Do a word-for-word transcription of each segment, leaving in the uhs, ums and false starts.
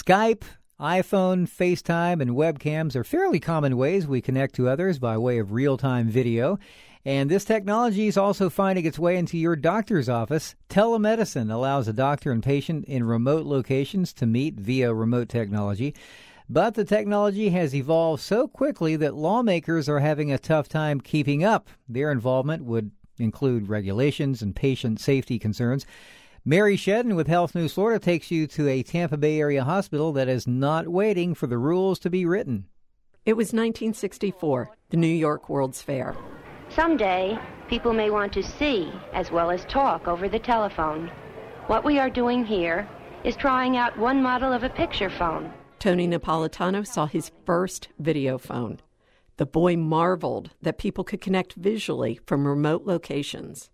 Skype, iPhone, FaceTime, and webcams are fairly common ways we connect to others by way of real-time video. And this technology is also finding its way into your doctor's office. Telemedicine allows a doctor and patient in remote locations to meet via remote technology. But the technology has evolved so quickly that lawmakers are having a tough time keeping up. Their involvement would include regulations and patient safety concerns. Mary Shedden with Health News Florida takes you to a Tampa Bay area hospital that is not waiting for the rules to be written. It was nineteen sixty-four, the New York World's Fair. Someday, people may want to see as well as talk over the telephone. What we are doing here is trying out one model of a picture phone. Tony Napolitano saw his first video phone. The boy marveled that people could connect visually from remote locations.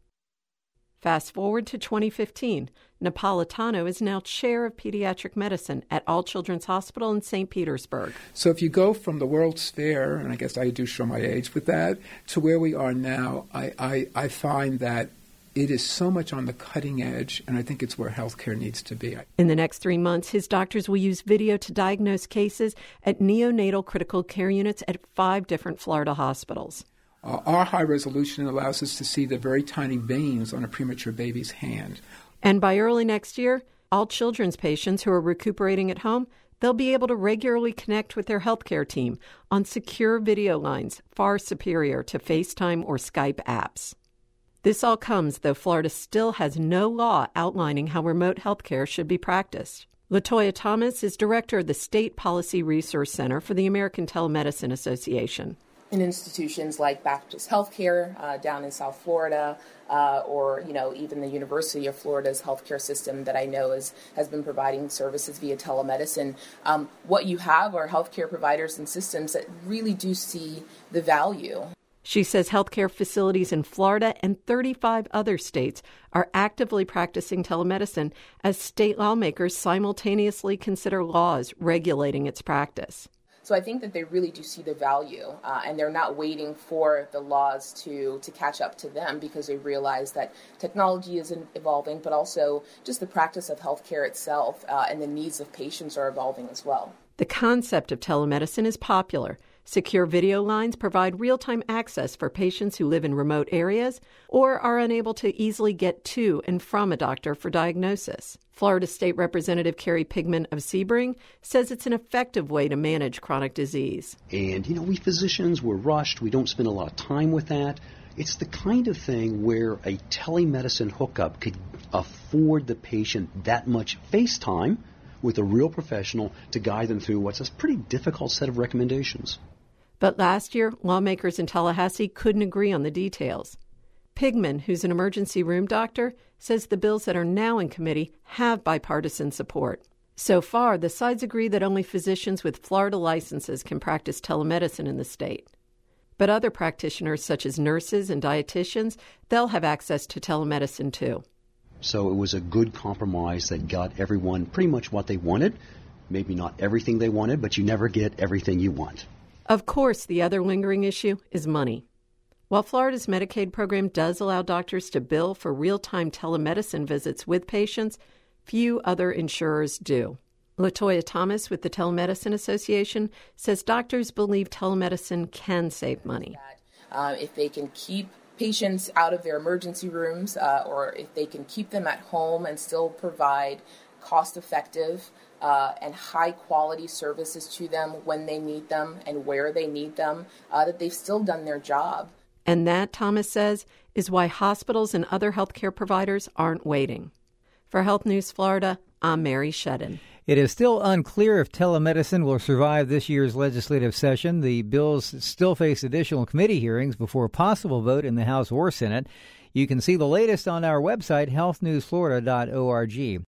Fast forward to twenty fifteen, Napolitano is now chair of pediatric medicine at All Children's Hospital in Saint Petersburg. So if you go from the World's Fair, and I guess I do show my age with that, to where we are now, I, I, I find that it is so much on the cutting edge, and I think it's where healthcare needs to be. In the next three months, his doctors will use video to diagnose cases at neonatal critical care units at five different Florida hospitals. Uh, our high resolution allows us to see the very tiny veins on a premature baby's hand. And by early next year, all children's patients who are recuperating at home, they'll be able to regularly connect with their healthcare team on secure video lines far superior to FaceTime or Skype apps. This all comes though Florida still has no law outlining how remote healthcare should be practiced. LaToya Thomas is director of the State Policy Resource Center for the American Telemedicine Association. In institutions like Baptist Healthcare uh, down in South Florida, uh, or you know even the University of Florida's healthcare system that I know is has been providing services via telemedicine. Um, what you have are healthcare providers and systems that really do see the value. She says healthcare facilities in Florida and thirty-five other states are actively practicing telemedicine as state lawmakers simultaneously consider laws regulating its practice. So I think that they really do see the value, uh, and they're not waiting for the laws to, to catch up to them because they realize that technology is evolving, but also just the practice of healthcare itself uh, and the needs of patients are evolving as well. The concept of telemedicine is popular. Secure video lines provide real-time access for patients who live in remote areas or are unable to easily get to and from a doctor for diagnosis. Florida State Representative Carrie Pigman of Sebring says it's an effective way to manage chronic disease. And, you know, we physicians, we're rushed. We don't spend a lot of time with that. It's the kind of thing where a telemedicine hookup could afford the patient that much face time with a real professional to guide them through what's a pretty difficult set of recommendations. But last year, lawmakers in Tallahassee couldn't agree on the details. Pigman, who's an emergency room doctor, says the bills that are now in committee have bipartisan support. So far, the sides agree that only physicians with Florida licenses can practice telemedicine in the state. But other practitioners, such as nurses and dietitians, they'll have access to telemedicine too. So it was a good compromise that got everyone pretty much what they wanted. Maybe not everything they wanted, but you never get everything you want. Of course, the other lingering issue is money. While Florida's Medicaid program does allow doctors to bill for real-time telemedicine visits with patients, few other insurers do. LaToya Thomas with the Telemedicine Association says doctors believe telemedicine can save money. Uh, if they can keep patients out of their emergency rooms uh, or if they can keep them at home and still provide cost-effective uh, and high-quality services to them when they need them and where they need them, uh, that they've still done their job. And that, Thomas says, is why hospitals and other healthcare providers aren't waiting. For Health News Florida, I'm Mary Shedden. It is still unclear if telemedicine will survive this year's legislative session. The bills still face additional committee hearings before a possible vote in the House or Senate. You can see the latest on our website, health news florida dot org.